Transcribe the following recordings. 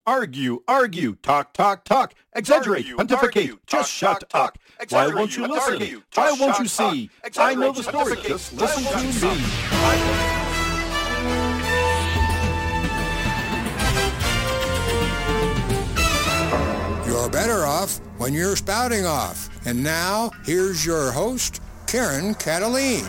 Argue, talk, exaggerate, pontificate, just shut up. Why won't you listen? Why won't you see? I know the story, just listen to me. You're better off when you're spouting off. And now, here's your host, Karen Cataline.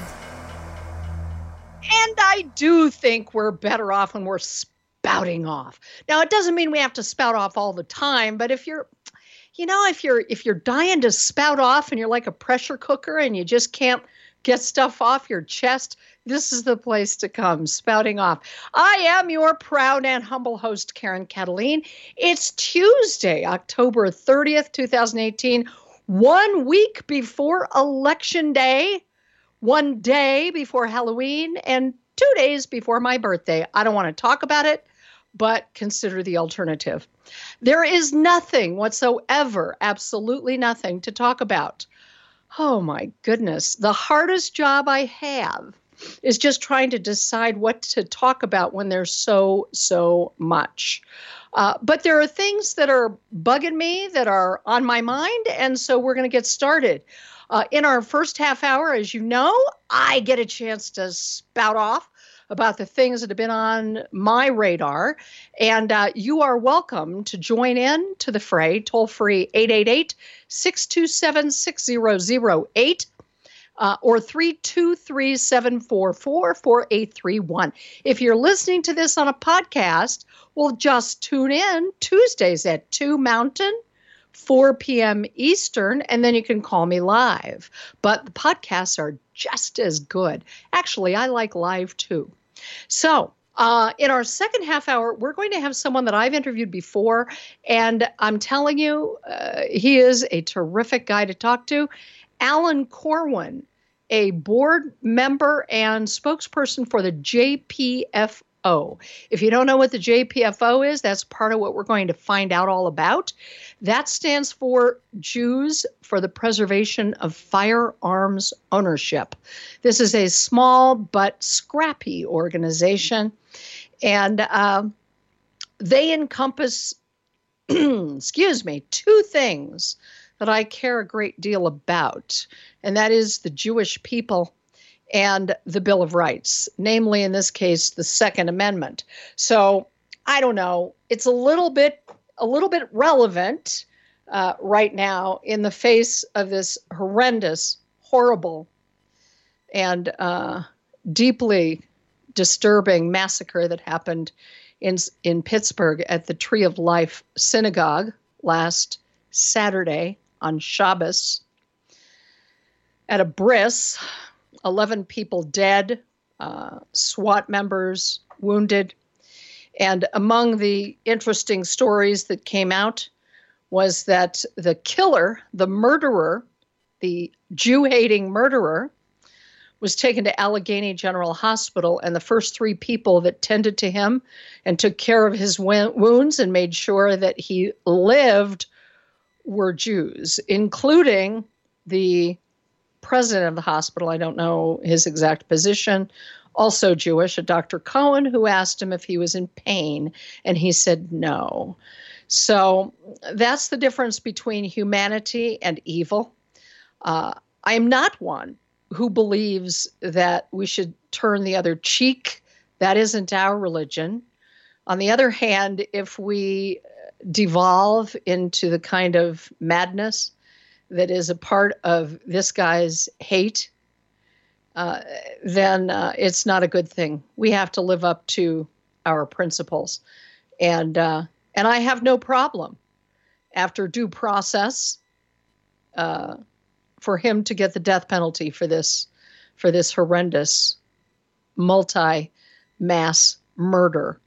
And I do think we're better off when we're spouting off. Now, it doesn't mean we have to spout off all the time, but if you're dying to spout off and you're like a pressure cooker and you just can't get stuff off your chest, this is the place to come, spouting off. I am your proud and humble host, Karen Cataline. It's Tuesday, October 30th, 2018, 1 week before Election Day, 1 day before Halloween, and 2 days before my birthday. I don't want to talk about it, but consider the alternative. There is nothing whatsoever, absolutely nothing to talk about. Oh my goodness. The hardest job I have is just trying to decide what to talk about when there's so much. But there are things that are bugging me that are on my mind, and so we're going to get started. In our first half hour, as you know, I get a chance to spout off about the things that have been on my radar. And you are welcome to join in to the fray, toll free 888-627-6008 or 323-744-4831. If you're listening to this on a podcast, well, just tune in Tuesdays at 2 Mountain, 4 p.m. Eastern, and then you can call me live. But the podcasts are just as good. Actually, I like live too. So in our second half hour, we're going to have someone that I've interviewed before, and I'm telling you, he is a terrific guy to talk to. Alan Corwin, a board member and spokesperson for the JPFO. If you don't know what the JPFO is, that's part of what we're going to find out all about. That stands for Jews for the Preservation of Firearms Ownership. This is a small but scrappy organization, and they encompass, two things that I care a great deal about, and that is the Jewish people and the Bill of Rights, namely, in this case, the Second Amendment. So I don't know. It's a little bit relevant right now in the face of this horrendous, horrible, and deeply disturbing massacre that happened in Pittsburgh at the Tree of Life Synagogue last Saturday on Shabbos. At a bris, 11 people dead, SWAT members wounded. And among the interesting stories that came out was that the killer, the murderer, the Jew-hating murderer, was taken to Allegheny General Hospital, and the first 3 people that tended to him and took care of his wounds and made sure that he lived were Jews, including the president of the hospital. I don't know his exact position, also Jewish, a Dr. Cohen, who asked him if he was in pain, and he said no. So that's the difference between humanity and evil. I am not one who believes that we should turn the other cheek. That isn't our religion. On the other hand, if we devolve into the kind of madness that is a part of this guy's hate, then it's not a good thing. We have to live up to our principles. And I have no problem, after due process, for him to get the death penalty for this horrendous multi-mass murder.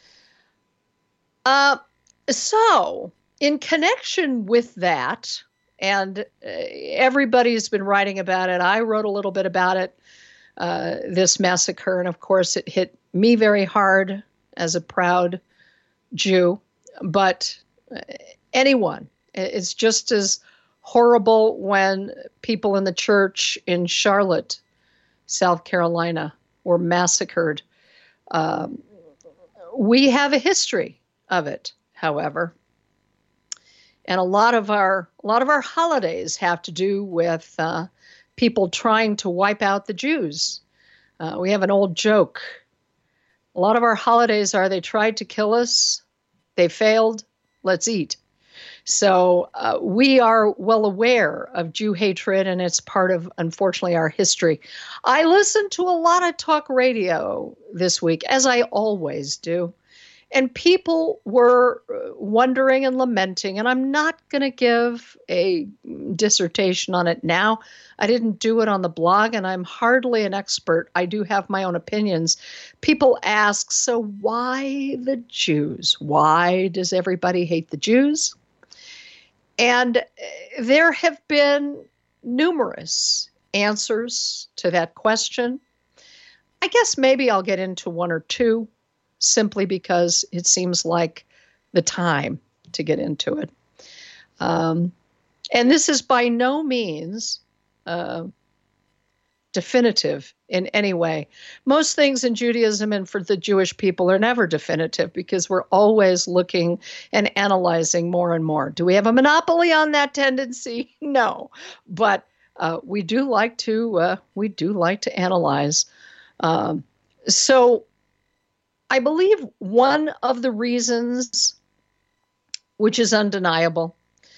So, in connection with that, and everybody's been writing about it. I wrote a little bit about it, this massacre. And of course, it hit me very hard as a proud Jew. But anyone, it's just as horrible when people in the church in Charlotte, South Carolina, were massacred. We have a history of it. however. And a lot of our holidays have to do with people trying to wipe out the Jews. We have an old joke. A lot of our holidays are they tried to kill us, they failed, let's eat. So we are well aware of Jew hatred, and it's part of, unfortunately, our history. I listened to a lot of talk radio this week, as I always do. And people were wondering and lamenting, and I'm not going to give a dissertation on it now. I didn't do it on the blog, and I'm hardly an expert. I do have my own opinions. People ask, so why the Jews? Why does everybody hate the Jews? And there have been numerous answers to that question. I guess maybe I'll get into one or two, simply because it seems like the time to get into it. And this is by no means definitive in any way. Most things in Judaism and for the Jewish people are never definitive because we're always looking and analyzing more and more. Do we have a monopoly on that tendency? No, but we do like to analyze. So I believe one of the reasons, which is undeniable,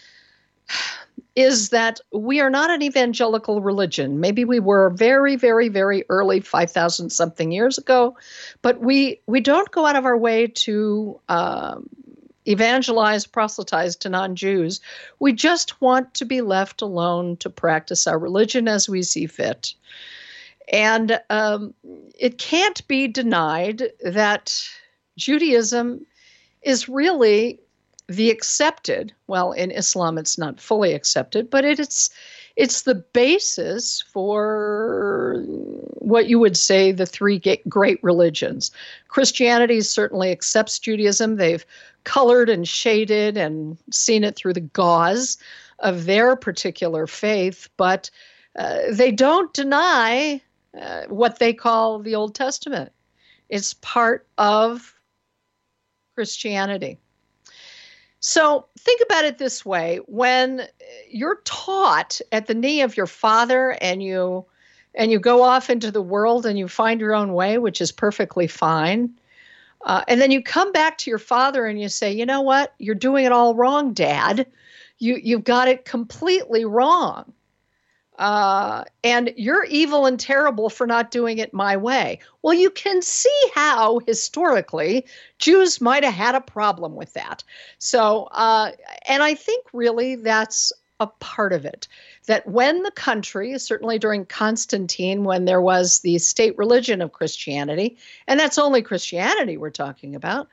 is that we are not an evangelical religion. Maybe we were very, very, very early, 5,000 something years ago, but we don't go out of our way to evangelize, proselytize to non-Jews. We just want to be left alone to practice our religion as we see fit. And it can't be denied that Judaism is really the accepted, well, in Islam it's not fully accepted, but it's the basis for what you would say the three great religions. Christianity certainly accepts Judaism. They've colored and shaded and seen it through the gauze of their particular faith, but they don't deny what they call the Old Testament. It's part of Christianity. So think about it this way. When you're taught at the knee of your father and you go off into the world and you find your own way, which is perfectly fine, and then you come back to your father and you say, you know what, you're doing it all wrong, Dad. You've got it completely wrong. And you're evil and terrible for not doing it my way. Well, you can see how historically Jews might have had a problem with that. So, and I think really that's a part of it, that when the country, certainly during Constantine, when there was the state religion of Christianity, and that's only Christianity we're talking about,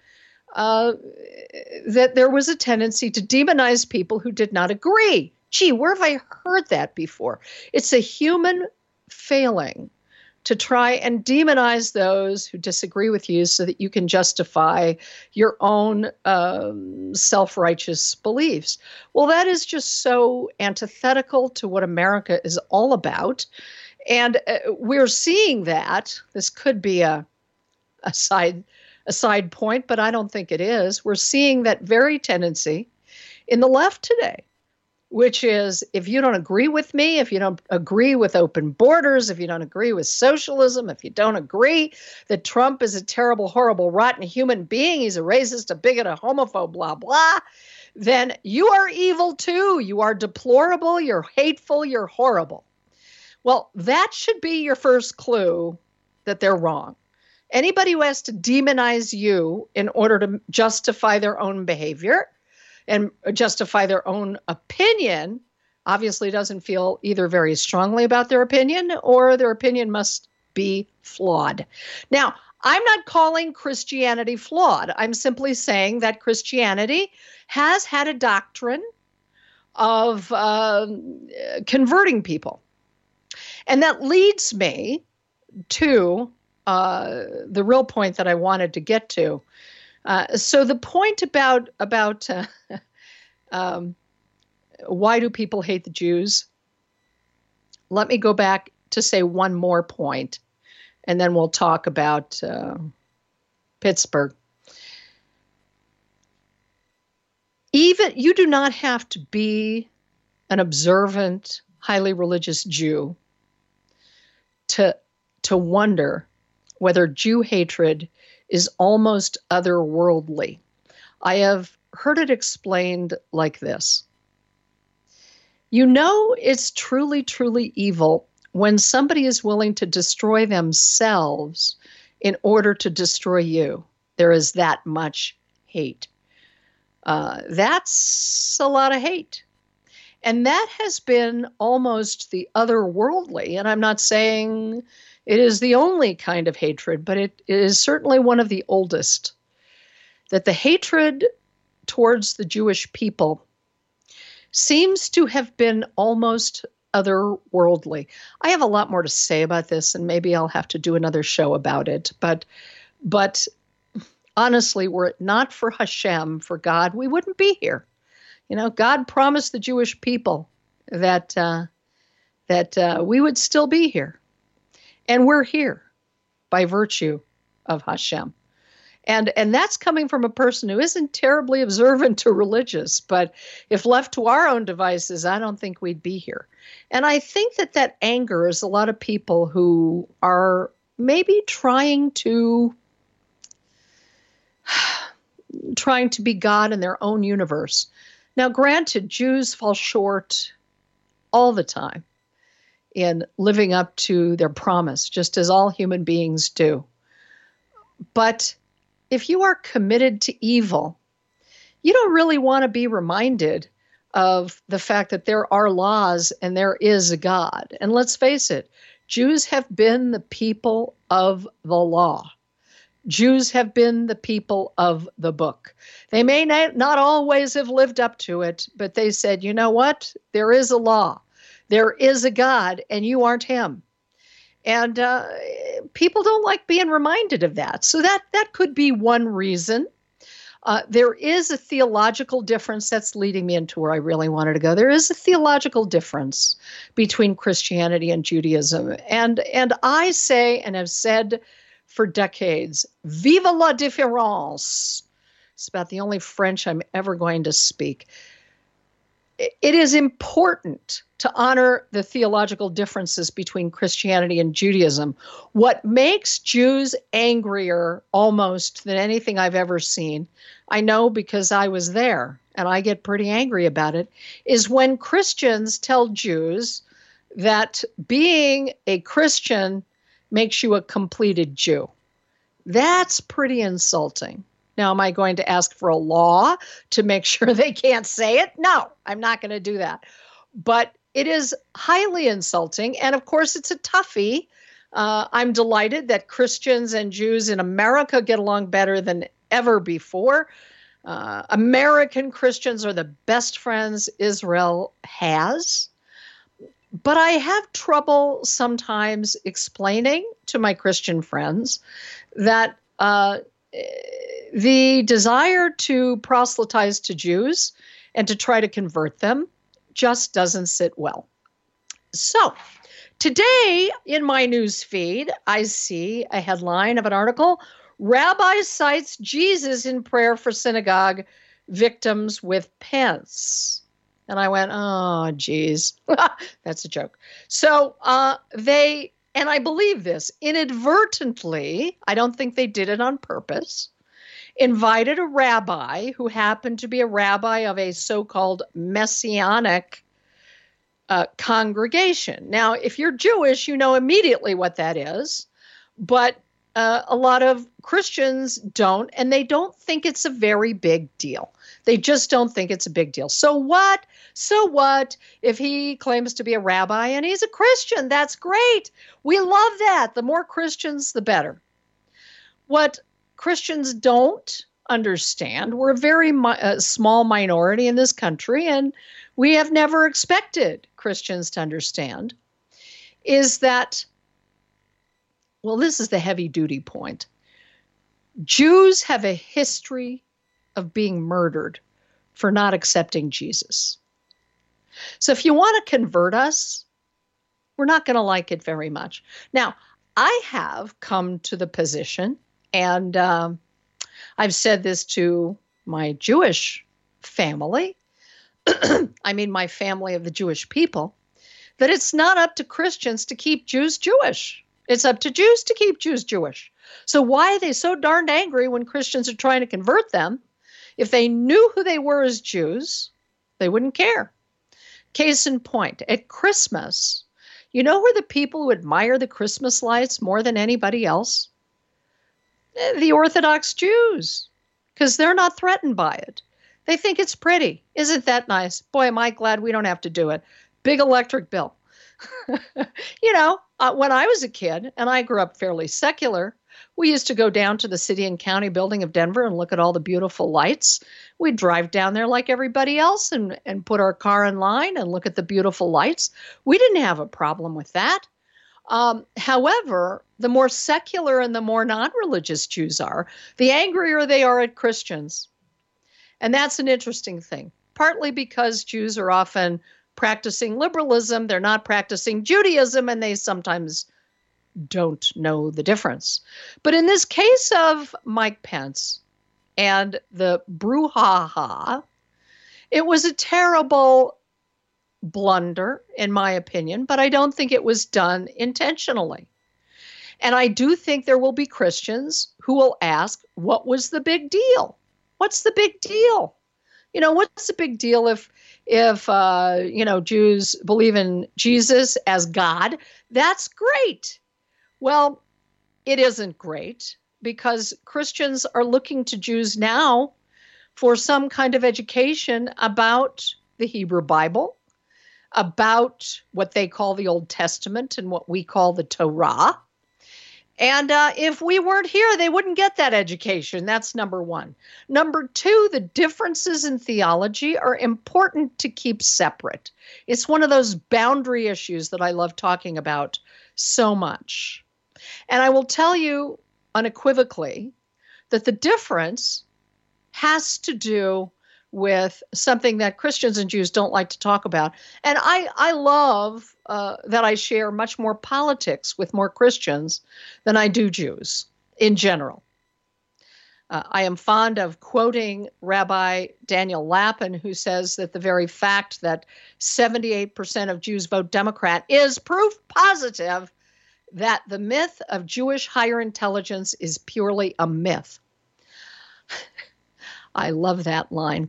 that there was a tendency to demonize people who did not agree. Gee, where have I heard that before? It's a human failing to try and demonize those who disagree with you so that you can justify your own self-righteous beliefs. Well, that is just so antithetical to what America is all about. And we're seeing that. This could be a side point, but I don't think it is. We're seeing that very tendency in the left today, which is, if you don't agree with me, if you don't agree with open borders, if you don't agree with socialism, if you don't agree that Trump is a terrible, horrible, rotten human being, he's a racist, a bigot, a homophobe, blah, blah, then you are evil too. You are deplorable, you're hateful, you're horrible. Well, that should be your first clue that they're wrong. Anybody who has to demonize you in order to justify their own behavior and justify their own opinion, obviously doesn't feel either very strongly about their opinion or their opinion must be flawed. Now, I'm not calling Christianity flawed. I'm simply saying that Christianity has had a doctrine of converting people. And that leads me to the real point that I wanted to get to. So the point about why do people hate the Jews? Let me go back to say one more point, and then we'll talk about Pittsburgh. Even you do not have to be an observant, highly religious Jew to wonder whether Jew hatred is almost otherworldly. I have heard it explained like this. You know it's truly, truly evil when somebody is willing to destroy themselves in order to destroy you. There is that much hate. That's a lot of hate. And that has been almost the otherworldly. And I'm not saying it is the only kind of hatred, but it is certainly one of the oldest. That the hatred towards the Jewish people seems to have been almost otherworldly. I have a lot more to say about this, and maybe I'll have to do another show about it. But honestly, were it not for Hashem, for God, we wouldn't be here. You know, God promised the Jewish people that we would still be here. And we're here by virtue of Hashem. And that's coming from a person who isn't terribly observant or religious. But if left to our own devices, I don't think we'd be here. And I think that angers a lot of people who are maybe trying to be God in their own universe. Now, granted, Jews fall short all the time in living up to their promise, just as all human beings do. But if you are committed to evil, you don't really want to be reminded of the fact that there are laws and there is a God. And let's face it, Jews have been the people of the law. Jews have been the people of the book. They may not always have lived up to it, but they said, you know what? There is a law. There is a God, and you aren't him. And people don't like being reminded of that. So that could be one reason. There is a theological difference. That's leading me into where I really wanted to go. There is a theological difference between Christianity and Judaism. And I say and have said for decades, vive la différence. It's about the only French I'm ever going to speak. It is important to honor the theological differences between Christianity and Judaism. What makes Jews angrier almost than anything I've ever seen, I know because I was there and I get pretty angry about it, is when Christians tell Jews that being a Christian makes you a completed Jew. That's pretty insulting. Now, am I going to ask for a law to make sure they can't say it? No, I'm not going to do that. But it is highly insulting. And of course, it's a toughie. I'm delighted that Christians and Jews in America get along better than ever before. American Christians are the best friends Israel has. But I have trouble sometimes explaining to my Christian friends that the desire to proselytize to Jews and to try to convert them just doesn't sit well. So today in my news feed, I see a headline of an article, Rabbi cites Jesus in prayer for synagogue victims with Pence. And I went, oh, geez, that's a joke. So and I believe this, inadvertently, I don't think they did it on purpose, invited a rabbi who happened to be a rabbi of a so-called Messianic congregation. Now, if you're Jewish, you know immediately what that is, but a lot of Christians don't, and they don't think it's a very big deal. They just don't think it's a big deal. So what? So what if he claims to be a rabbi and he's a Christian? That's great. We love that. The more Christians, the better. What Christians don't understand, we're a very small minority in this country, and we have never expected Christians to understand, is that, well, this is the heavy-duty point. Jews have a history of being murdered for not accepting Jesus. So if you want to convert us, we're not going to like it very much. Now, I have come to the position, and I've said this to my Jewish family, I mean my family of the Jewish people, that it's not up to Christians to keep Jews Jewish. It's up to Jews to keep Jews Jewish. So why are they so darned angry when Christians are trying to convert them? If they knew who they were as Jews, they wouldn't care. Case in point, at Christmas, you know who are the people who admire the Christmas lights more than anybody else? The Orthodox Jews, because they're not threatened by it. They think it's pretty. Isn't that nice? Boy, am I glad we don't have to do it. Big electric bill. When I was a kid, and I grew up fairly secular, we used to go down to the city and county building of Denver and look at all the beautiful lights. We'd drive down there like everybody else and put our car in line and look at the beautiful lights. We didn't have a problem with that. However, the more secular and the more non-religious Jews are, the angrier they are at Christians. And that's an interesting thing, partly because Jews are often practicing liberalism. They're not practicing Judaism, and they sometimes don't know the difference. But in this case of Mike Pence and the brouhaha, it was a terrible blunder, in my opinion, but I don't think it was done intentionally. And I do think there will be Christians who will ask, what was the big deal? What's the big deal? What's the big deal if Jews believe in Jesus as God? That's great. Well, it isn't great because Christians are looking to Jews now for some kind of education about the Hebrew Bible, about what they call the Old Testament and what we call the Torah. And if we weren't here, they wouldn't get that education. That's number one. Number two, the differences in theology are important to keep separate. It's one of those boundary issues that I love talking about so much. And I will tell you unequivocally that the difference has to do with something that Christians and Jews don't like to talk about. And I love that I share much more politics with more Christians than I do Jews in general. I am fond of quoting Rabbi Daniel Lapin, who says that the very fact that 78% of Jews vote Democrat is proof positive that the myth of Jewish higher intelligence is purely a myth. I love that line.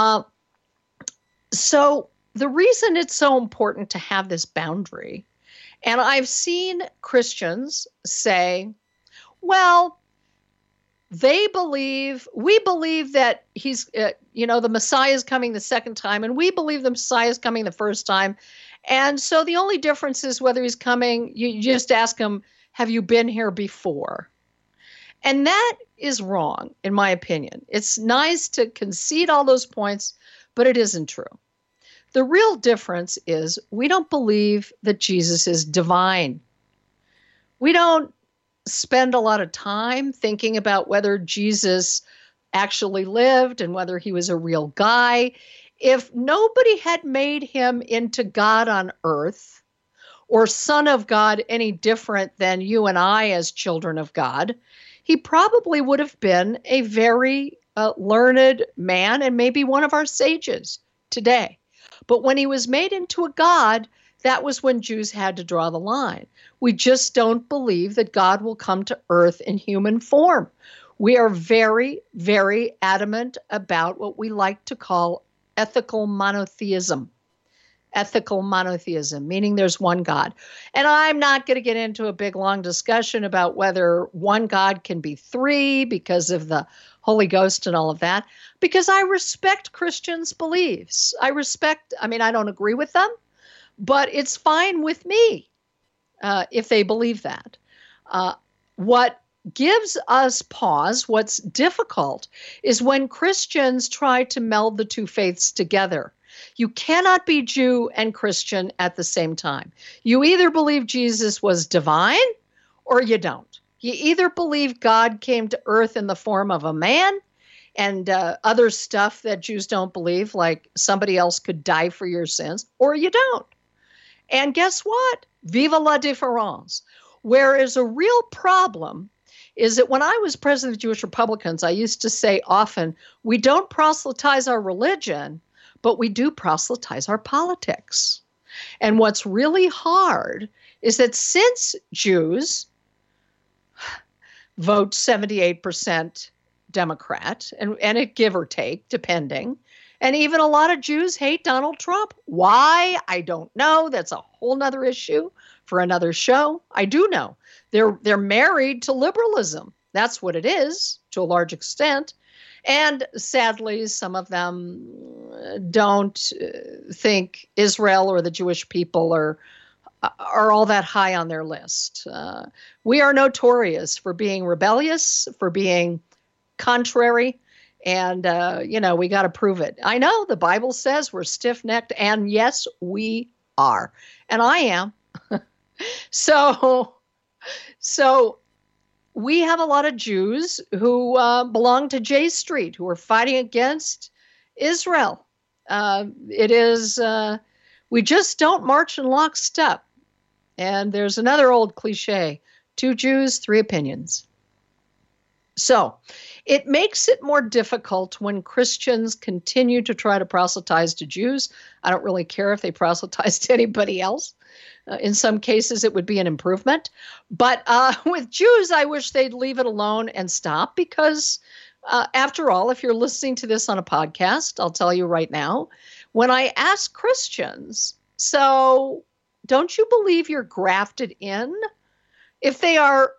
So the reason it's so important to have this boundary, and I've seen Christians say, well, we believe that he's, the Messiah is coming the second time, and we believe the Messiah is coming the first time. And so the only difference is whether he's coming, you just ask him, have you been here before? And that is wrong, in my opinion. It's nice to concede all those points, but it isn't true. The real difference is we don't believe that Jesus is divine. We don't spend a lot of time thinking about whether Jesus actually lived and whether he was a real guy. If nobody had made him into God on earth or Son of God any different than you and I as children of God, he probably would have been a very learned man and maybe one of our sages today. But when he was made into a God, that was when Jews had to draw the line. We just don't believe that God will come to earth in human form. We are very, very adamant about what we like to call ethical monotheism. Ethical monotheism, meaning there's one God. And I'm not going to get into a big, long discussion about whether one God can be three because of the Holy Ghost and all of that, because I respect Christians' beliefs. I don't agree with them, but it's fine with me if they believe that. What gives us pause, what's difficult, is when Christians try to meld the two faiths together. You cannot be Jew and Christian at the same time. You either believe Jesus was divine or you don't. You either believe God came to earth in the form of a man and other stuff that Jews don't believe, like somebody else could die for your sins, or you don't. And guess what? Vive la différence. Whereas a real problem is that when I was president of the Jewish Republicans, I used to say often, we don't proselytize our religion, but we do proselytize our politics. And what's really hard is that since Jews vote 78% Democrat, and it give or take, depending, and even a lot of Jews hate Donald Trump. Why? I don't know. That's a whole nother issue for another show. I do know. They're married to liberalism. That's what it is, to a large extent. And sadly, some of them don't think Israel or the Jewish people are all that high on their list. We are notorious for being rebellious, for being contrary, and, we got to prove it. I know the Bible says we're stiff-necked, and yes, we are. And I am. So we have a lot of Jews who belong to J Street, who are fighting against Israel. We just don't march in lockstep. And there's another old cliche, 2 Jews, 3 opinions. So it makes it more difficult when Christians continue to try to proselytize to Jews. I don't really care if they proselytize to anybody else. In some cases, it would be an improvement. But with Jews, I wish they'd leave it alone and stop because, after all, if you're listening to this on a podcast, I'll tell you right now, when I ask Christians, so don't you believe you're grafted in? If they are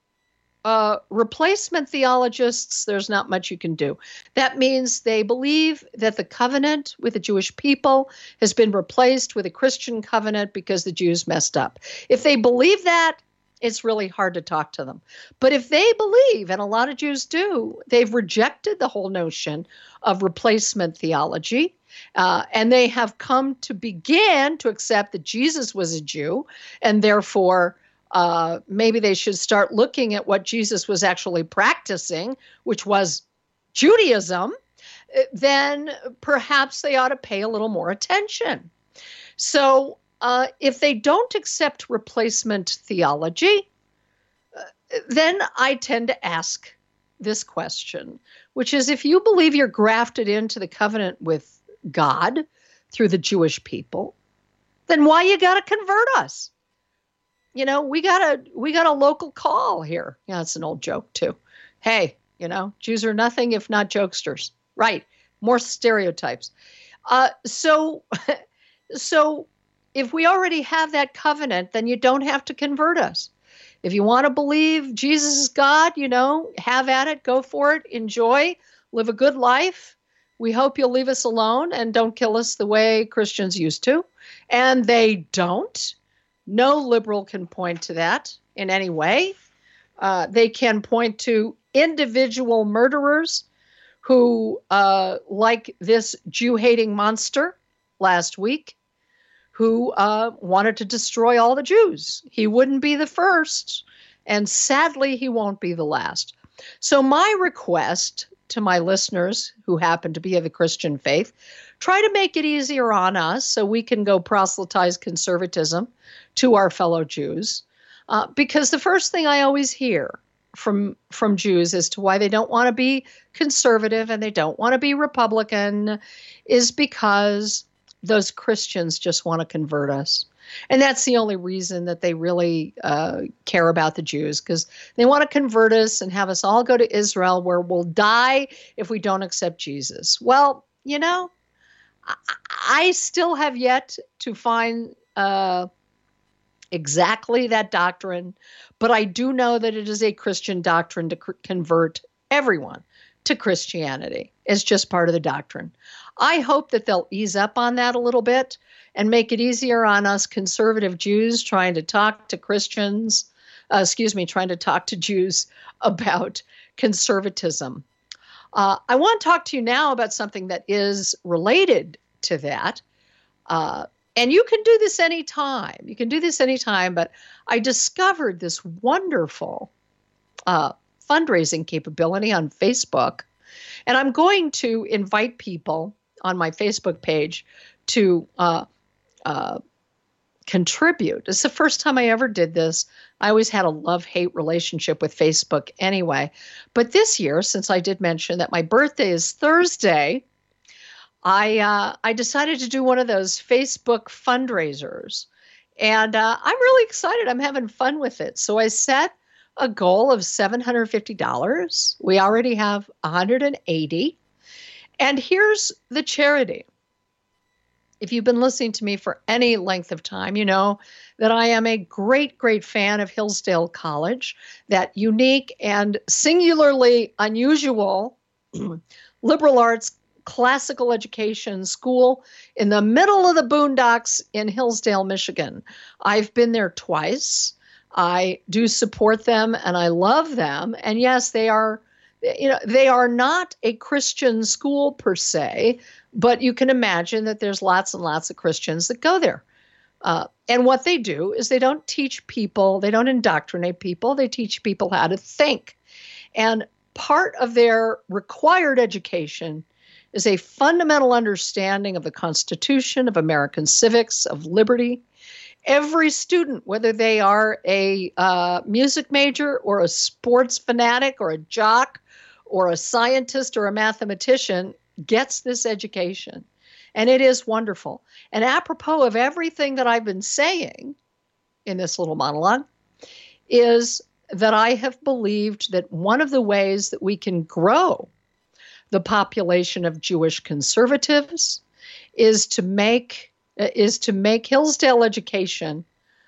replacement theologists, there's not much you can do. That means they believe that the covenant with the Jewish people has been replaced with a Christian covenant because the Jews messed up. If they believe that, it's really hard to talk to them. But if they believe, and a lot of Jews do, they've rejected the whole notion of replacement theology, and they have come to begin to accept that Jesus was a Jew, and therefore maybe they should start looking at what Jesus was actually practicing, which was Judaism, then perhaps they ought to pay a little more attention. So if they don't accept replacement theology, then I tend to ask this question, which is if you believe you're grafted into the covenant with God through the Jewish people, then why you got to convert us? We got a local call here. Yeah, it's an old joke too. Hey, Jews are nothing if not jokesters. Right. More stereotypes. So if we already have that covenant, then you don't have to convert us. If you want to believe Jesus is God, have at it, go for it, enjoy, live a good life. We hope you'll leave us alone and don't kill us the way Christians used to. And they don't. No liberal can point to that in any way. They can point to individual murderers who, like this Jew-hating monster last week, who wanted to destroy all the Jews. He wouldn't be the first, and sadly, he won't be the last. So my request to my listeners who happen to be of the Christian faith, try to make it easier on us so we can go proselytize conservatism to our fellow Jews. Because the first thing I always hear from Jews as to why they don't want to be conservative and they don't want to be Republican is because those Christians just want to convert us. And that's the only reason that they really care about the Jews, because they want to convert us and have us all go to Israel where we'll die if we don't accept Jesus. Well, I still have yet to find exactly that doctrine, but I do know that it is a Christian doctrine to convert everyone to Christianity. It's just part of the doctrine. I hope that they'll ease up on that a little bit and make it easier on us conservative Jews trying to talk to trying to talk to Jews about conservatism. I want to talk to you now about something that is related to that. And you can do this anytime. You can do this anytime, but I discovered this wonderful fundraising capability on Facebook. And I'm going to invite people on my Facebook page to contribute. It's the first time I ever did this. I always had a love-hate relationship with Facebook anyway. But this year, since I did mention that my birthday is Thursday, I decided to do one of those Facebook fundraisers. And I'm really excited. I'm having fun with it. So I set a goal of $750. We already have 180. And here's the charity. If you've been listening to me for any length of time, you know that I am a great, great fan of Hillsdale College, that unique and singularly unusual liberal arts classical education school in the middle of the boondocks in Hillsdale, Michigan. I've been there twice. I do support them and I love them. And yes, they are not a Christian school per se, but you can imagine that there's lots and lots of Christians that go there. And what they do is they don't teach people, they don't indoctrinate people, they teach people how to think. And part of their required education is a fundamental understanding of the Constitution, of American civics, of liberty. Every student, whether they are a music major or a sports fanatic or a jock or a scientist or a mathematician, gets this education. And it is wonderful. And apropos of everything that I've been saying in this little monologue is that I have believed that one of the ways that we can grow the population of Jewish conservatives is to make Hillsdale education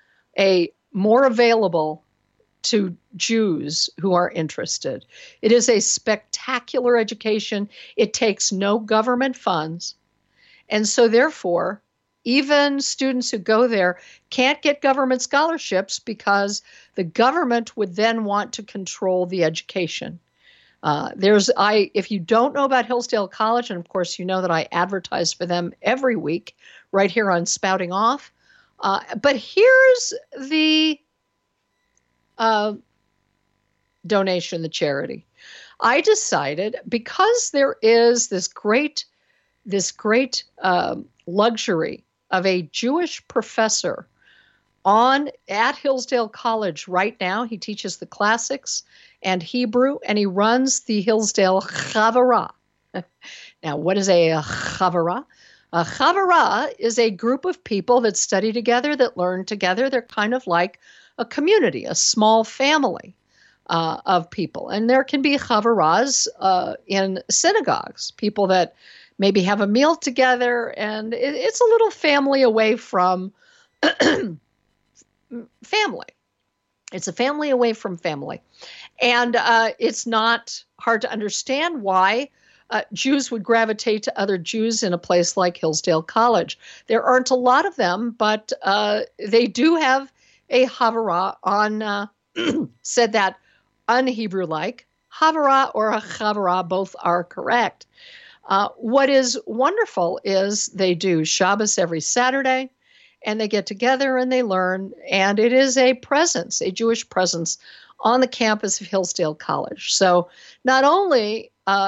more available to Jews who are interested. It is a spectacular education. It takes no government funds. And so therefore, even students who go there can't get government scholarships because the government would then want to control the education. If you don't know about Hillsdale College, and of course you know that I advertise for them every week right here on Spouting Off, but here's the donation, the charity. I decided, because there is this great luxury of a Jewish professor at Hillsdale College right now. He teaches the classics and Hebrew, and he runs the Hillsdale Chavurah. Now, what is a Chavurah? A Chavurah is a group of people that study together, that learn together. They're kind of like a community, a small family of people. And there can be Chavurahs in synagogues, people that maybe have a meal together, and it's a little family away from family. It's a family away from family. And it's not hard to understand why Jews would gravitate to other Jews in a place like Hillsdale College. There aren't a lot of them, but they do have a Chavurah on, said that un-Hebrew-like. Chavurah or a Chavurah, both are correct. What is wonderful is they do Shabbos every Saturday, and they get together and they learn, and it is a presence, a Jewish presence on the campus of Hillsdale College. So not only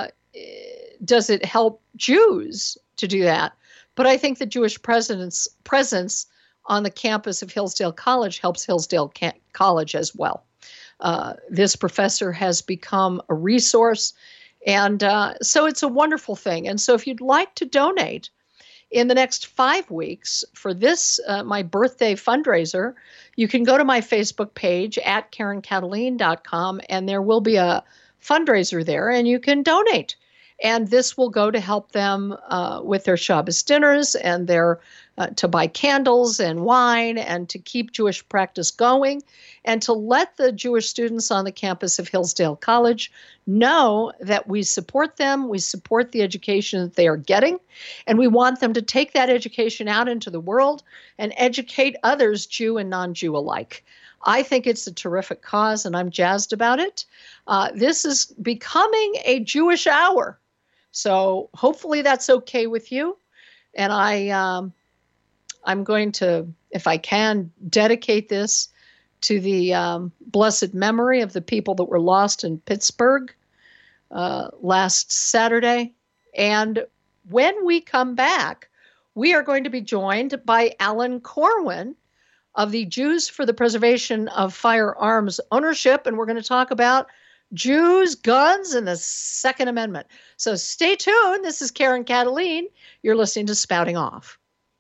does it help Jews to do that, but I think the Jewish presence on the campus of Hillsdale College helps Hillsdale College as well. This professor has become a resource, and so it's a wonderful thing. And so if you'd like to donate in the next 5 weeks for this, my birthday fundraiser, you can go to my Facebook page at KarenKataline.com, and there will be a fundraiser there, and you can donate. And this will go to help them with their Shabbos dinners and their to buy candles and wine and to keep Jewish practice going and to let the Jewish students on the campus of Hillsdale College know that we support them, we support the education that they are getting, and we want them to take that education out into the world and educate others, Jew and non-Jew alike. I think it's a terrific cause, and I'm jazzed about it. This is becoming a Jewish hour, so hopefully that's okay with you. And I'm going to, if I can, dedicate this to the blessed memory of the people that were lost in Pittsburgh last Saturday. And when we come back, we are going to be joined by Alan Corwin, of the Jews for the Preservation of Firearms Ownership, and we're going to talk about Jews, guns, and the Second Amendment. So stay tuned. This is Karen Kataline. You're listening to Spouting Off.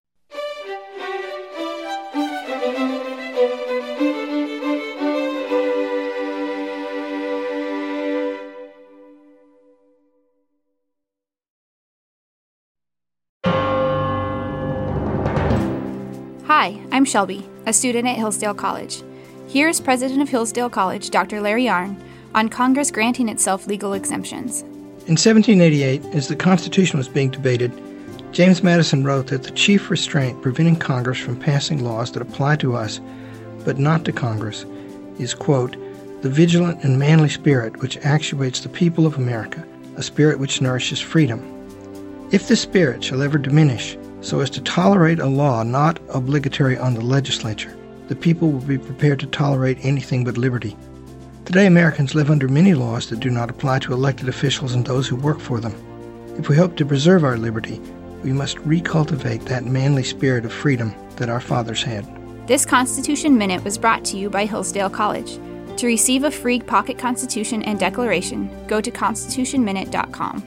Hi, I'm Shelby, a student at Hillsdale College. Here's President of Hillsdale College, Dr. Larry Yarn, on Congress granting itself legal exemptions. In 1788, as the Constitution was being debated, James Madison wrote that the chief restraint preventing Congress from passing laws that apply to us, but not to Congress, is, quote, the vigilant and manly spirit which actuates the people of America, a spirit which nourishes freedom. If this spirit shall ever diminish, so as to tolerate a law not obligatory on the legislature, the people will be prepared to tolerate anything but liberty. Today, Americans live under many laws that do not apply to elected officials and those who work for them. If we hope to preserve our liberty, we must recultivate that manly spirit of freedom that our fathers had. This Constitution Minute was brought to you by Hillsdale College. To receive a free pocket constitution and declaration, go to constitutionminute.com.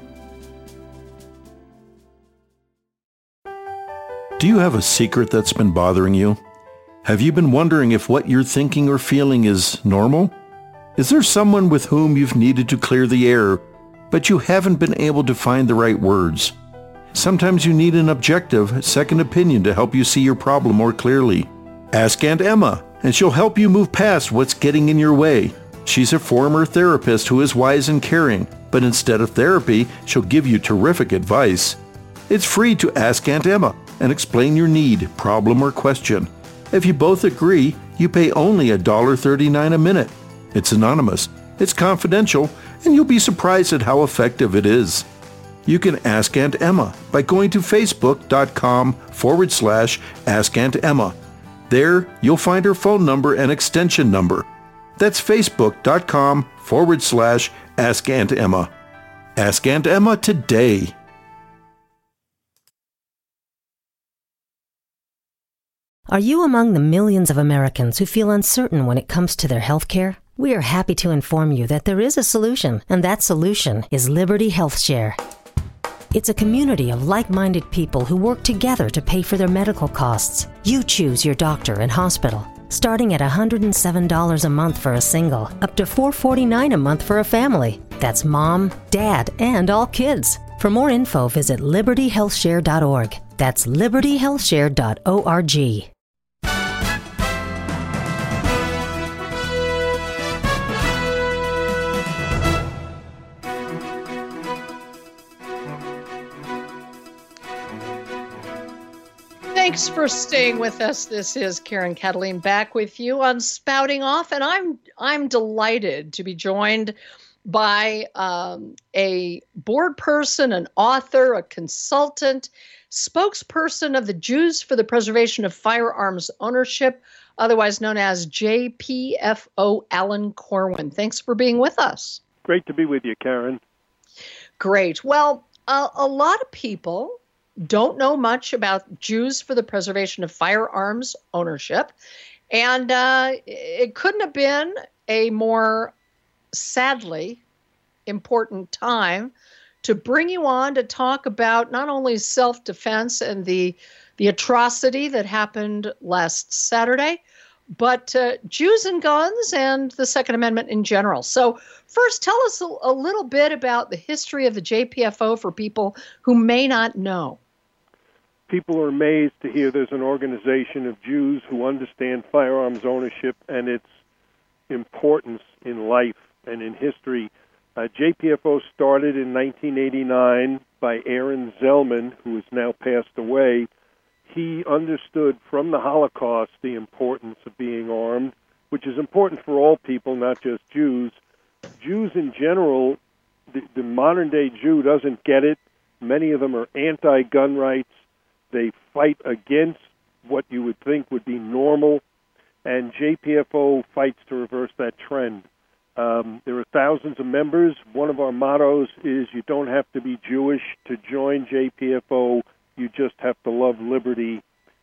Do you have a secret that's been bothering you? Have you been wondering if what you're thinking or feeling is normal? Is there someone with whom you've needed to clear the air, but you haven't been able to find the right words? Sometimes you need an objective, second opinion to help you see your problem more clearly. Ask Aunt Emma, and she'll help you move past what's getting in your way. She's a former therapist who is wise and caring, but instead of therapy, she'll give you terrific advice. It's free to ask Aunt Emma and explain your need, problem, or question. If you both agree, you pay only $1.39 a minute. It's anonymous, it's confidential, and you'll be surprised at how effective it is. You can ask Aunt Emma by going to facebook.com/Ask Aunt Emma. There, you'll find her phone number and extension number. That's facebook.com/Ask Aunt Emma. Ask Aunt Emma today. Are you among the millions of Americans who feel uncertain when it comes to their health care? We are happy to inform you that there is a solution, and that solution is Liberty Health Share. It's a community of like-minded people who work together to pay for their medical costs. You choose your doctor and hospital, starting at $107 a month for a single, up to $449 a month for a family. That's mom, dad, and all kids. For more info, visit libertyhealthshare.org. That's libertyhealthshare.org. Thanks for staying with us. This is Karen Kataline back with you on Spouting Off, and I'm delighted to be joined by a board person, an author, a consultant, spokesperson of the Jews for the Preservation of Firearms Ownership, otherwise known as JPFO, Alan Corwin. Thanks for being with us. Great to be with you, Karen. Great. Well, a lot of people don't know much about Jews for the Preservation of Firearms Ownership, and it couldn't have been a more, sadly, important time to bring you on to talk about not only self-defense and the atrocity that happened last Saturday, but Jews and guns and the Second Amendment in general. So first, tell us a little bit about the history of the JPFO for people who may not know. People are amazed to hear there's an organization of Jews who understand firearms ownership and its importance in life and in history. JPFO started in 1989 by Aaron Zellman, who has now passed away. He understood from the Holocaust the importance of being armed, which is important for all people, not just Jews. Jews in general, the modern-day Jew doesn't get it. Many of them are anti-gun rights. They fight against what you would think would be normal, and JPFO fights to reverse that trend. There are thousands of members. One of our mottos is you don't have to be Jewish to join JPFO. You just have to love liberty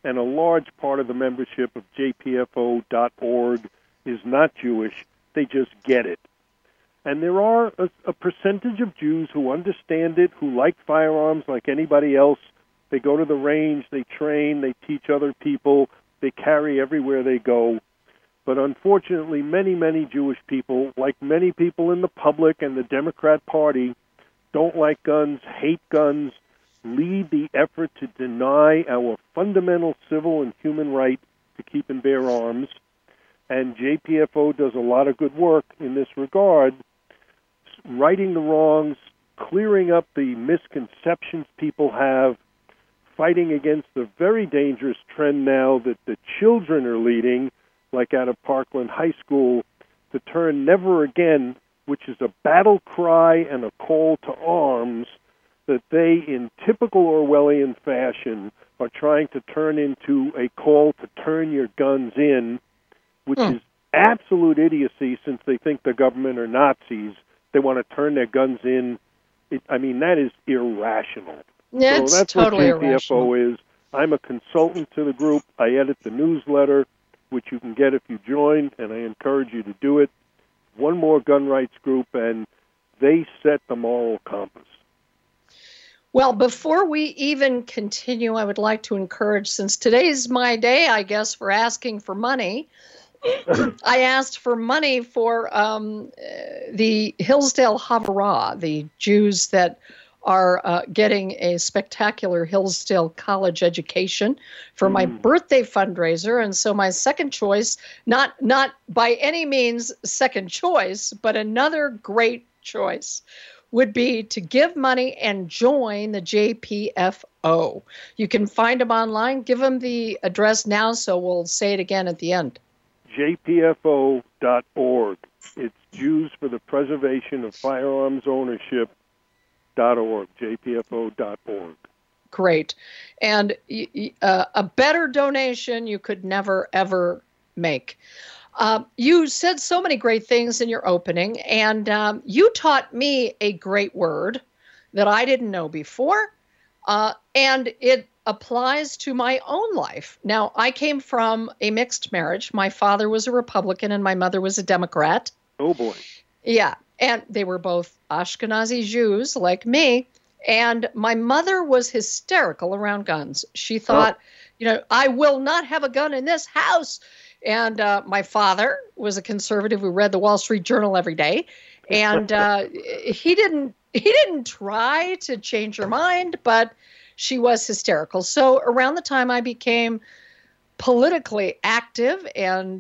and a large part of the membership of jpfo.org is not Jewish. They just get it. And there are a percentage of Jews who understand it, who like firearms like anybody else. They go to the range, they train, they teach other people, they carry everywhere they go. But unfortunately, many, many Jewish people, like many people in the public and the Democrat Party, don't like guns, hate guns, lead the effort to deny our fundamental civil and human right to keep and bear arms. And JPFO does a lot of good work in this regard, righting the wrongs, clearing up the misconceptions people have, fighting against the very dangerous trend now that the children are leading, like out of Parkland High School, to turn never again, which is a battle cry and a call to arms that they, in typical Orwellian fashion, are trying to turn into a call to turn your guns in, which is absolute idiocy since they think the government are Nazis. They want to turn their guns in. That is irrational. Yeah, so that's totally what irrational. JPFO is. I'm a consultant to the group. I edit the newsletter, which you can get if you join, and I encourage you to do it. One more gun rights group, and they set the moral compass. Well, before we even continue, I would like to encourage, since today's my day, I guess, for asking for money, I asked for money for the Hillsdale Havurah, the Jews that are getting a spectacular Hillsdale College education for my birthday fundraiser. And so my second choice, not by any means second choice, but another great choice, would be to give money and join the JPFO. You can find them online. Give them the address now, so we'll say it again at the end. jpfo.org. It's Jews for the Preservation of Firearms Ownership.org, jpfo.org. Great. And a better donation you could never, ever make. You said so many great things in your opening, and you taught me a great word that I didn't know before, and it applies to my own life. Now, I came from a mixed marriage. My father was a Republican and my mother was a Democrat. Oh, boy. Yeah, and they were both Ashkenazi Jews like me, and my mother was hysterical around guns. She thought, I will not have a gun in this house. And my father was a conservative who read the Wall Street Journal every day, and he didn't try to change her mind, but she was hysterical. So around the time I became politically active, and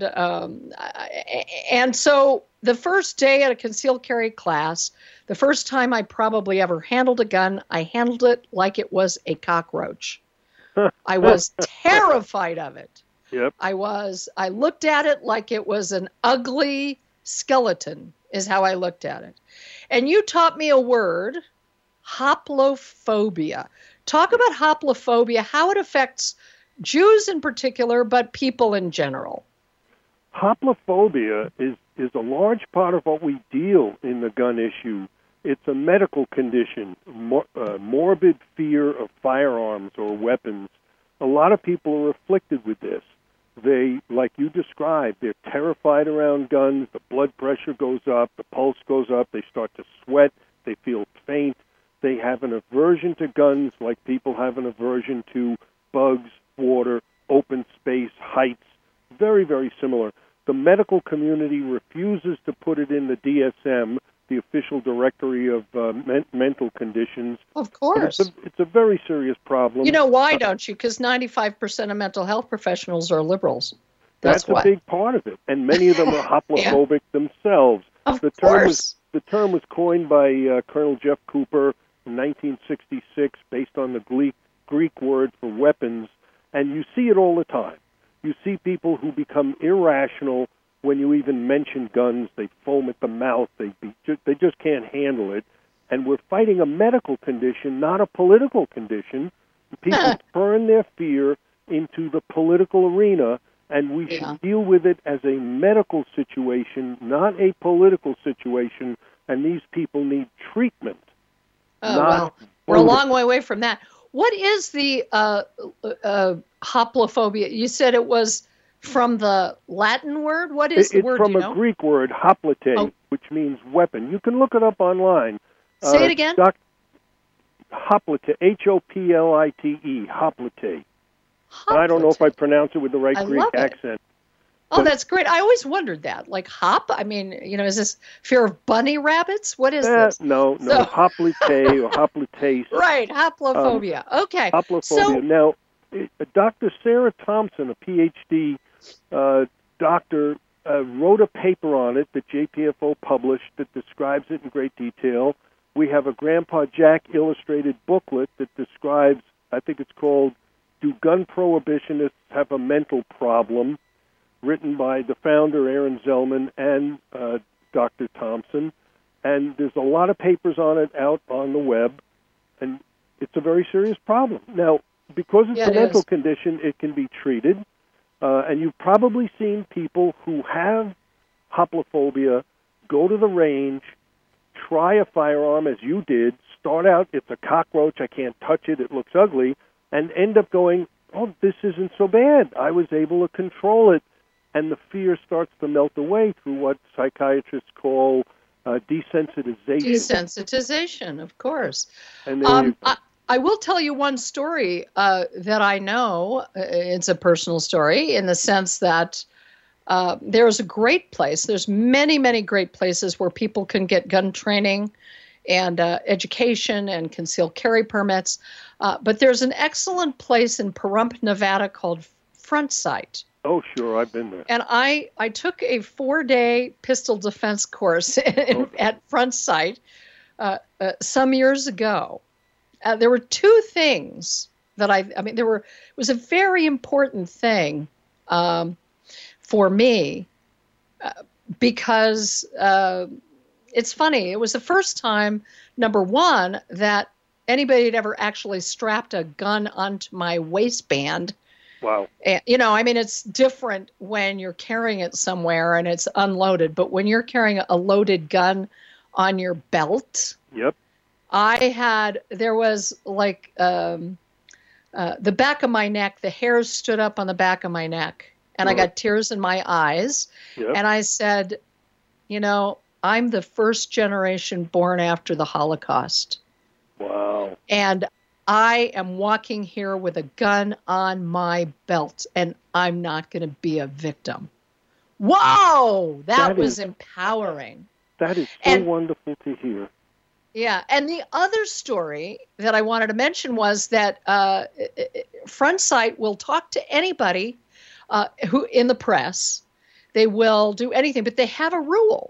so the first day at a concealed carry class, the first time I probably ever handled a gun, I handled it like it was a cockroach. I was terrified of it. Yep. I looked at it like it was an ugly skeleton, is how I looked at it. And you taught me a word, hoplophobia. Talk about hoplophobia, how it affects Jews in particular, but people in general. Hoplophobia is a large part of what we deal in the gun issue. It's a medical condition, morbid fear of firearms or weapons. A lot of people are afflicted with this. They, like you described, they're terrified around guns. The blood pressure goes up, the pulse goes up, they start to sweat, they feel faint. They have an aversion to guns like people have an aversion to bugs, water, open space, heights. Very, very similar. The medical community refuses to put it in the DSM, the official directory of mental conditions. Of course. It's a very serious problem. You know why, don't you? Because 95% of mental health professionals are liberals. That's a big part of it. And many of them are hoplophobic themselves. Of course. The term was coined by Colonel Jeff Cooper in 1966 based on the Greek word for weapons. And you see it all the time. You see people who become irrational when you even mention guns. They foam at the mouth. They just can't handle it. And we're fighting a medical condition, not a political condition. People turn their fear into the political arena, and we should deal with it as a medical situation, not a political situation, and these people need treatment. Well, we're a long way away from that. What is the hoplophobia? You said it was from the Latin word? What is the word? It's from a Greek word, hoplite, which means weapon. You can look it up online. Say it again. Hoplite, Hoplite, hoplite. I don't know if I pronounce it with the right Greek accent. Oh, that's great. I always wondered that. Like hop? I mean, is this fear of bunny rabbits? What is this? No, hoplite or hoplitase. Right, hoplophobia. Okay. Hoplophobia. So, now, Dr. Sarah Thompson, a PhD doctor, wrote a paper on it that JPFO published that describes it in great detail. We have a Grandpa Jack illustrated booklet that describes, I think it's called, Do Gun Prohibitionists Have a Mental Problem?, written by the founder, Aaron Zellman, and Dr. Thompson. And there's a lot of papers on it out on the web, and it's a very serious problem. Now, because it's a mental condition, it can be treated. And you've probably seen people who have hoplophobia go to the range, try a firearm as you did, start out, it's a cockroach, I can't touch it, it looks ugly, and end up going, oh, this isn't so bad. I was able to control it. And the fear starts to melt away through what psychiatrists call desensitization. Desensitization, of course. And then I will tell you one story that I know. It's a personal story in the sense that there's a great place. There's many, many great places where people can get gun training and education and concealed carry permits. But there's an excellent place in Pahrump, Nevada called Front Sight. Oh, sure, I've been there. And I took a 4-day pistol defense course at Front Sight some years ago. There were two things that it was a very important thing for me because it's funny. It was the first time, number one, that anybody had ever actually strapped a gun onto my waistband. Wow. And, it's different when you're carrying it somewhere and it's unloaded. But when you're carrying a loaded gun on your belt, yep. There was like the back of my neck, the hairs stood up on the back of my neck. And I got tears in my eyes. Yep. And I said, I'm the first generation born after the Holocaust. Wow. And I am walking here with a gun on my belt, and I'm not going to be a victim. Whoa! That was empowering. That is so wonderful to hear. Yeah, and the other story that I wanted to mention was that Front Sight will talk to anybody who in the press. They will do anything, but they have a rule.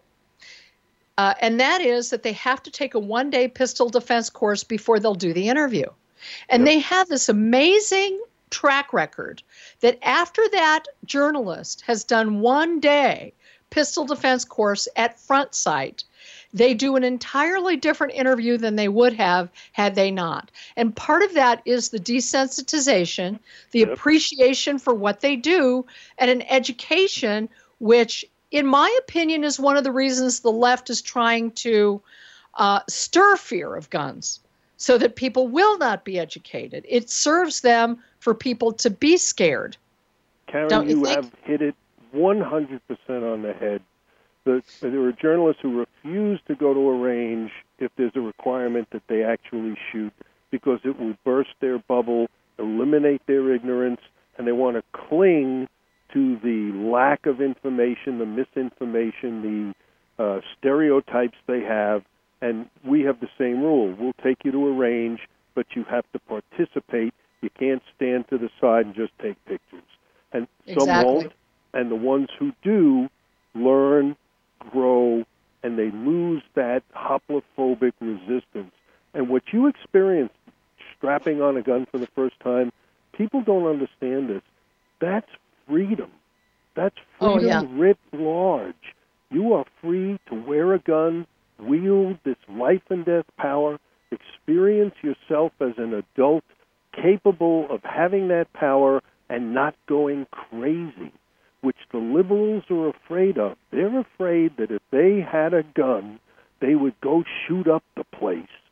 And that is that they have to take a 1-day pistol defense course before they'll do the interview. And they have this amazing track record that after that journalist has done 1-day pistol defense course at Front Sight, they do an entirely different interview than they would have had they not. And part of that is the desensitization, the appreciation for what they do, and an education, which, in my opinion, is one of the reasons the left is trying to stir fear of guns, so that people will not be educated. It serves them for people to be scared. Karen, you have hit it 100% on the head. There are journalists who refuse to go to a range if there's a requirement that they actually shoot because it will burst their bubble, eliminate their ignorance, and they want to cling to the lack of information, the misinformation, the stereotypes they have. And we have the same rule. We'll take you to a range, but you have to participate. You can't stand to the side and just take pictures. And some won't. And the ones who do learn, grow, and they lose that hoplophobic resistance. And what you experienced strapping on a gun for the first time, people don't understand this. That's freedom. That's freedom writ large. You are free to wear a gun, wield this life and death power, experience yourself as an adult capable of having that power and not going crazy, which the liberals are afraid of. They're afraid that if they had a gun, they would go shoot up the place.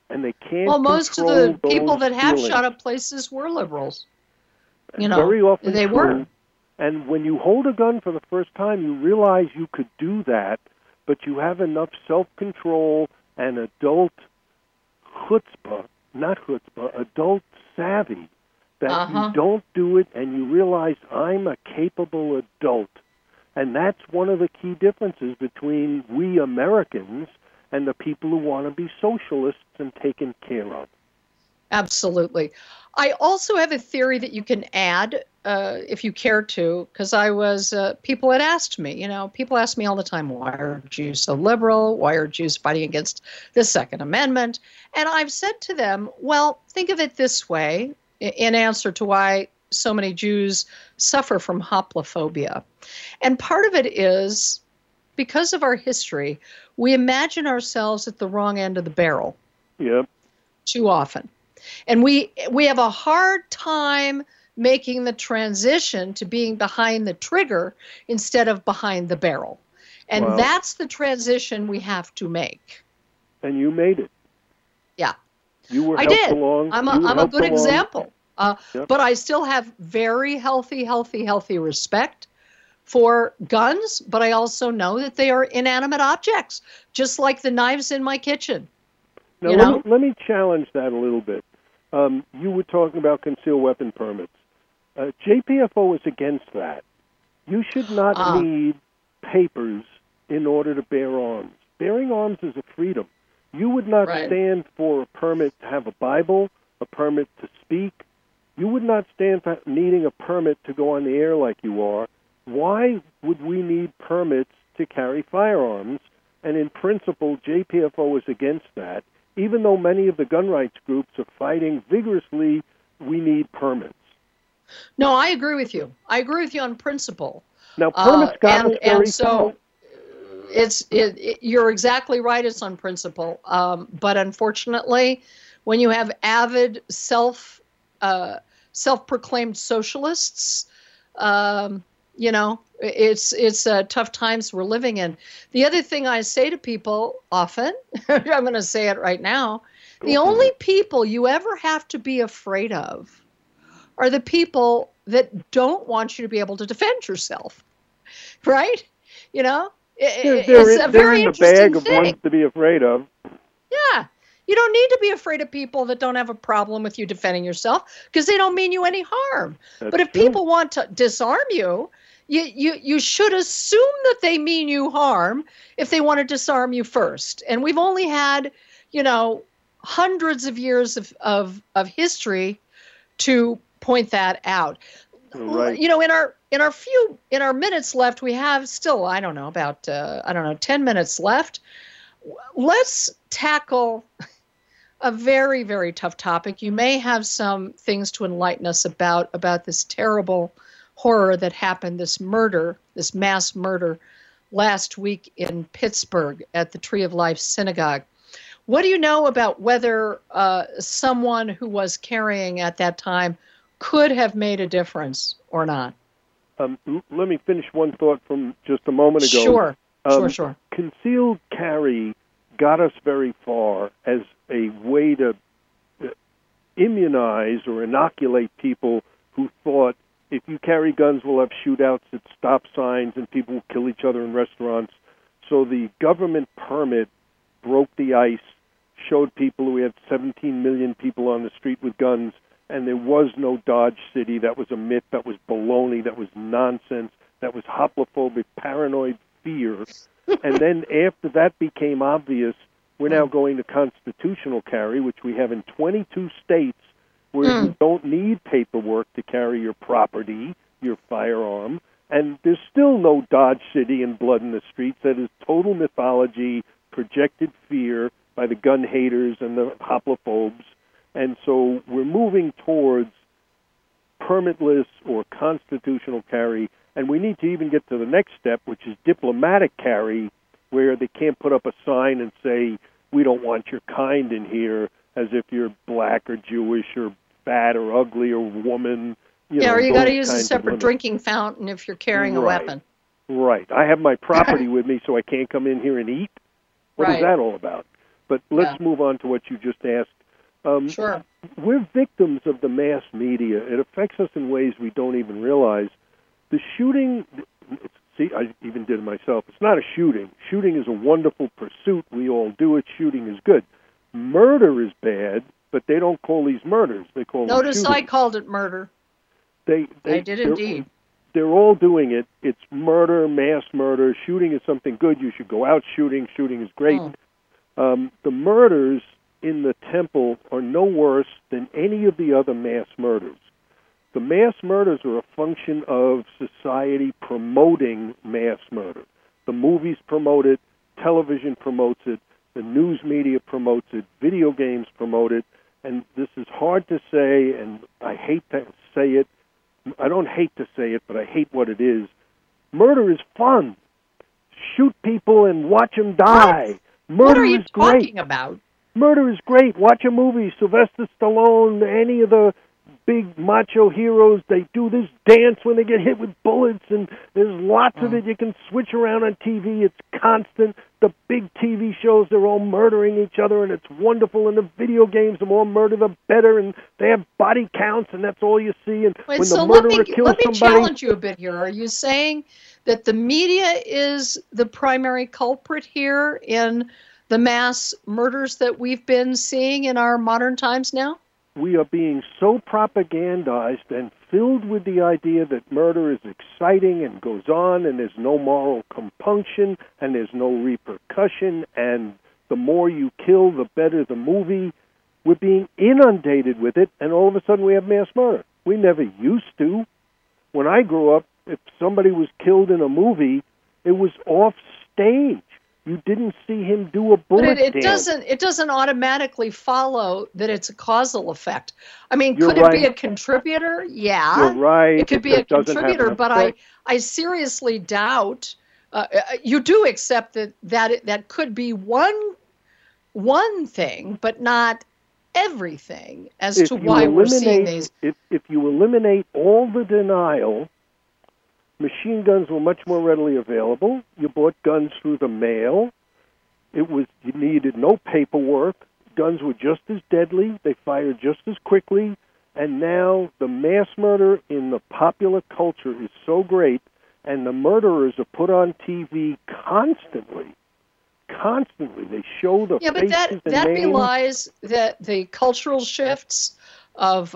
and they can't Well, most of control the people those that have feelings. shot up places were liberals. Very often they true. were. And when you hold a gun for the first time, you realize you could do that, but you have enough self-control and adult adult savvy that you don't do it, and you realize I'm a capable adult. And that's one of the key differences between we Americans and the people who want to be socialists and taken care of. Absolutely. I also have a theory that you can add if you care to, because people had asked me, people ask me all the time, why are Jews so liberal? Why are Jews fighting against the Second Amendment? And I've said to them, well, think of it this way, in answer to why so many Jews suffer from hoplophobia. And part of it is because of our history, we imagine ourselves at the wrong end of the barrel. Yep. Too often. And we have a hard time making the transition to being behind the trigger instead of behind the barrel. And Wow. that's the transition we have to make. And you made it. Yeah. You were I helped did. along. I'm a helped good along. example. Yep. But I still have very healthy respect for guns, but I also know that they are inanimate objects, just like the knives in my kitchen. Now, let me challenge that a little bit. You were talking about concealed weapon permits. JPFO is against that. You should not need papers in order to bear arms. Bearing arms is a freedom. You would not stand for a permit to have a Bible, a permit to speak. You would not stand for needing a permit to go on the air like you are. Why would we need permits to carry firearms? And in principle, JPFO is against that. Even though many of the gun rights groups are fighting vigorously, we need permits. No, I agree with you. I agree with you on principle. Now, permits got us very so you're exactly right. It's on principle. But unfortunately, when you have avid self-proclaimed socialists, it's tough times we're living in. The other thing I say to people often, I'm going to say it right now, the only people you ever have to be afraid of are the people that don't want you to be able to defend yourself, right? It's a very interesting they're in the bag of thing. ones to be afraid of. Yeah. You don't need to be afraid of people that don't have a problem with you defending yourself because they don't mean you any harm. But if people want to disarm you, you should assume that they mean you harm if they want to disarm you first. And we've only had, hundreds of years of history to point that out. Right. In our minutes left, we have still, about 10 minutes left. Let's tackle a very, very tough topic. You may have some things to enlighten us about this terrible horror that happened, this mass murder last week in Pittsburgh at the Tree of Life Synagogue. What do you know about whether someone who was carrying at that time could have made a difference or not? Let me finish one thought from just a moment ago. Sure. Concealed carry got us very far as a way to immunize or inoculate people who thought if you carry guns, we'll have shootouts at stop signs and people will kill each other in restaurants. So the government permit broke the ice, showed people we had 17 million people on the street with guns, and there was no Dodge City. That was a myth. That was baloney. That was nonsense. That was hoplophobic, paranoid fear. And then after that became obvious, we're now going to constitutional carry, which we have in 22 states where you don't need paperwork to carry your property, your firearm. And there's still no Dodge City and blood in the streets. That is total mythology, projected fear by the gun haters and the hoplophobes. And so we're moving towards permitless or constitutional carry, and we need to even get to the next step, which is diplomatic carry, where they can't put up a sign and say, we don't want your kind in here, as if you're black or Jewish or fat or ugly or woman. Or you got to use a separate drinking fountain if you're carrying a weapon. Right. I have my property with me, so I can't come in here and eat. What is that all about? But let's move on to what you just asked. Sure. We're victims of the mass media. It affects us in ways we don't even realize. The shooting, see, I even did it myself. It's not a shooting. Shooting is a wonderful pursuit. We all do it. Shooting is good. Murder is bad, but they don't call these murders. They call them Notice shootings. I called it murder. I did indeed. They're all doing it. It's murder, mass murder. Shooting is something good. You should go out shooting. Shooting is great. The murders in the temple are no worse than any of the other mass murders. The mass murders are a function of society promoting mass murder. The movies promote it, television promotes it, the news media promotes it, video games promote it, and this is hard to say, and I hate to say it. I don't hate to say it, but I hate what it is. Murder is fun. Shoot people and watch them die. What are you great. talking about? Murder is great. Watch a movie. Sylvester Stallone, any of the big macho heroes, they do this dance when they get hit with bullets, and there's lots of it. You can switch around on TV. It's constant. The big TV shows, they're all murdering each other, and it's wonderful. And the video games, the more murder, the better, and they have body counts, and that's all you see. And Wait, when so the murderer kills let me somebody... challenge you a bit here. Are you saying that the media is the primary culprit here in the mass murders that we've been seeing in our modern times now? We are being so propagandized and filled with the idea that murder is exciting and goes on, and there's no moral compunction, and there's no repercussion, and the more you kill, the better the movie. We're being inundated with it, and all of a sudden we have mass murder. We never used to. When I grew up, if somebody was killed in a movie, it was off stage. You didn't see him do a bullet dance. It doesn't automatically follow that it's a causal effect. I mean, You're could right. it be a contributor? Yeah. You're right. It could be a contributor, but I seriously doubt. You do accept that could be one thing, but not everything as to why we're seeing these. If you eliminate all the denial, machine guns were much more readily available. You bought guns through the mail. You needed no paperwork. Guns were just as deadly. They fired just as quickly. And now the mass murder in the popular culture is so great, and the murderers are put on TV constantly. Constantly. They show the faces and names. That belies the cultural shifts of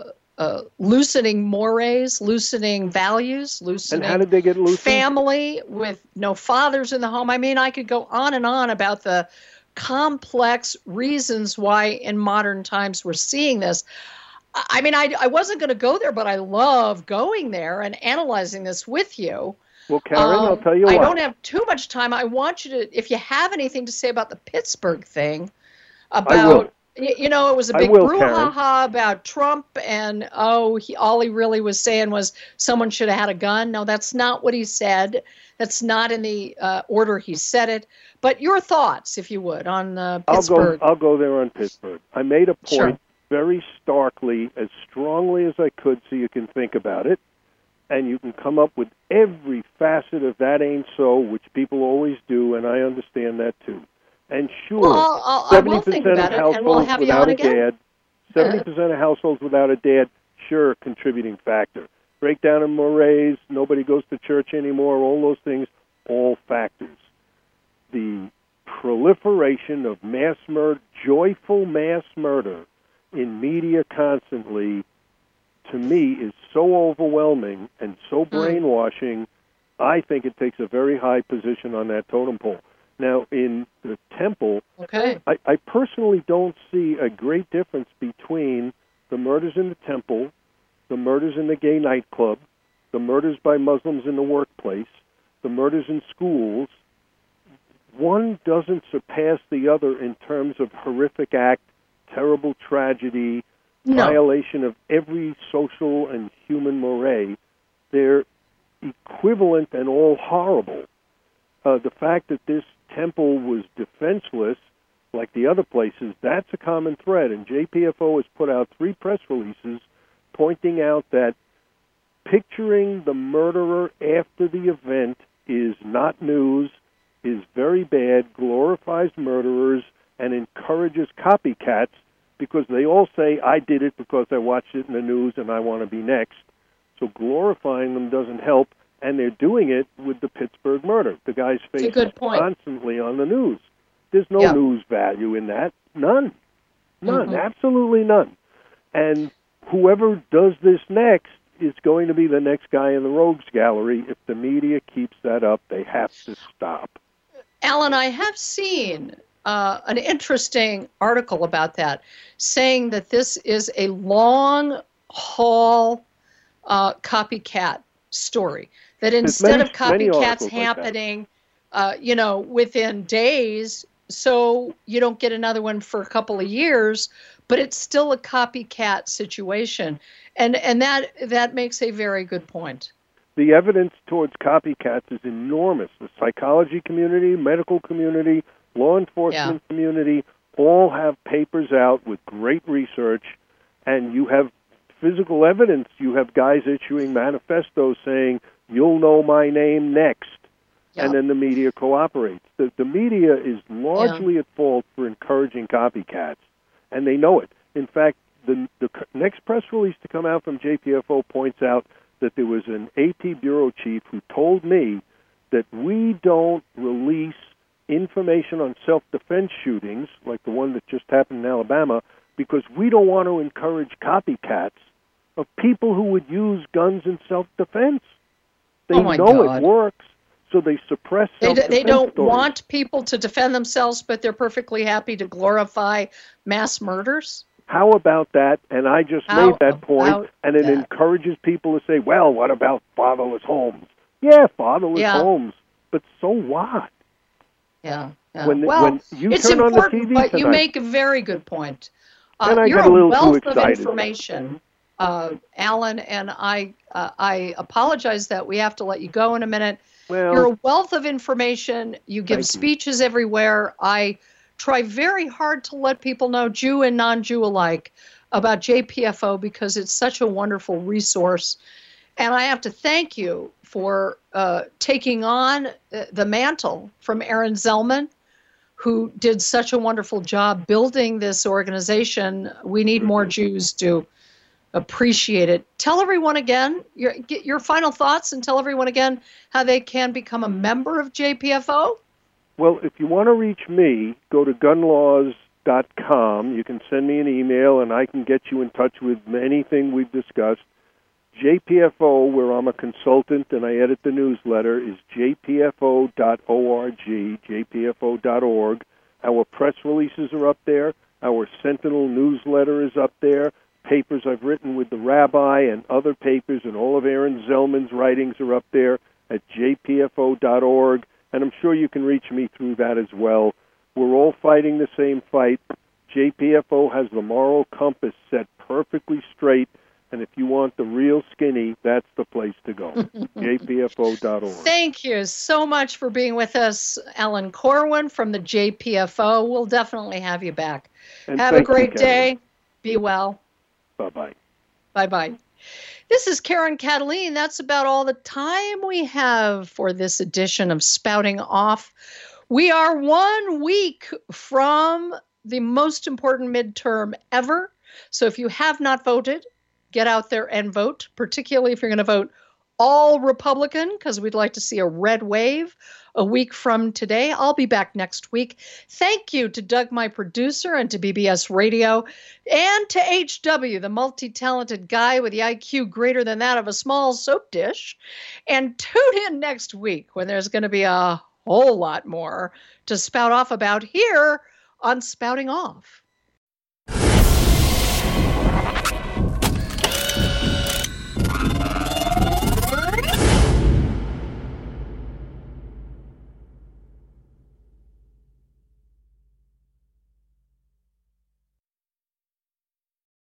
loosening mores, loosening values, loosening and how did they get loosened? Family with no fathers in the home. I mean, I could go on and on about the complex reasons why in modern times we're seeing this. I mean, I wasn't going to go there, but I love going there and analyzing this with you. Well, Karen, I'll tell you what. I don't have too much time. I want you to, if you have anything to say about the Pittsburgh thing, about... You know, it was a big brouhaha about Trump, and all he really was saying was someone should have had a gun. No, that's not what he said. That's not in the order he said it. But your thoughts, if you would, on Pittsburgh. I'll go there on Pittsburgh. I made a point very starkly, as strongly as I could, so you can think about it, and you can come up with every facet of that ain't so, which people always do, and I understand that too. And sure, 70% of households without a dad, 70% of households without a dad, sure, contributing factor. Breakdown in mores, nobody goes to church anymore, all those things, all factors. The proliferation of mass murder, joyful mass murder in media constantly, to me, is so overwhelming and so brainwashing, I think it takes a very high position on that totem pole. Now, in the temple, I personally don't see a great difference between the murders in the temple, the murders in the gay nightclub, the murders by Muslims in the workplace, the murders in schools. One doesn't surpass the other in terms of horrific act, terrible tragedy, violation of every social and human moray. They're equivalent and all horrible. The fact that this temple was defenseless, like the other places, that's a common thread. And JPFO has put out 3 press releases pointing out that picturing the murderer after the event is not news, is very bad, glorifies murderers, and encourages copycats because they all say, I did it because I watched it in the news and I want to be next. So glorifying them doesn't help, and they're doing it with the Pittsburgh murder. The guy's face is constantly on the news. There's no news value in that. None. Absolutely none. And whoever does this next is going to be the next guy in the rogues gallery. If the media keeps that up, they have to stop. Alan, I have seen an interesting article about that, saying that this is a long-haul copycat story. That instead of copycats happening, within days, so you don't get another one for a couple of years, but it's still a copycat situation. And that makes a very good point. The evidence towards copycats is enormous. The psychology community, medical community, law enforcement community all have papers out with great research, and you have physical evidence. You have guys issuing manifestos saying, you'll know my name next, and then the media cooperates. The media is largely at fault for encouraging copycats, and they know it. In fact, the next press release to come out from JPFO points out that there was an AP bureau chief who told me that we don't release information on self-defense shootings, like the one that just happened in Alabama, because we don't want to encourage copycats of people who would use guns in self-defense. They know it works, so they suppress self-defense. They don't want people to defend themselves, but they're perfectly happy to glorify mass murders? How about that? And I just made that point, and it encourages people to say, well, what about fatherless homes? Yeah, fatherless homes, but so what? Yeah. When you it's turn important, on the TV but tonight, you make a very good point. And I you're got a little wealth too of excited. information, Alan, and I apologize that we have to let you go in a minute. Well, you're a wealth of information. You give speeches everywhere. I try very hard to let people know, Jew and non-Jew alike, about JPFO because it's such a wonderful resource. And I have to thank you for taking on the mantle from Aaron Zellman, who did such a wonderful job building this organization. We need more Jews to appreciate it. Tell everyone again, your final thoughts, and tell everyone again how they can become a member of JPFO. Well, if you want to reach me, go to gunlaws.com. You can send me an email, and I can get you in touch with anything we've discussed. JPFO, where I'm a consultant and I edit the newsletter, is jpfo.org, jpfo.org. Our press releases are up there. Our Sentinel newsletter is up there. Papers I've written with the rabbi and other papers, and all of Aaron Zellman's writings are up there at jpfo.org. And I'm sure you can reach me through that as well. We're all fighting the same fight. JPFO has the moral compass set perfectly straight. And if you want the real skinny, that's the place to go, jpfo.org. Thank you so much for being with us, Alan Corwin from the JPFO. We'll definitely have you back. And have a great day. Be well. Bye-bye. Bye-bye. This is Karen Cataline. That's about all the time we have for this edition of Spouting Off. We are 1 week from the most important midterm ever. So if you have not voted, get out there and vote, particularly if you're going to vote all Republican, because we'd like to see a red wave a week from today. I'll be back next week. Thank you to Doug, my producer, and to BBS Radio, and to HW, the multi-talented guy with the IQ greater than that of a small soap dish. And tune in next week when there's going to be a whole lot more to spout off about here on Spouting Off.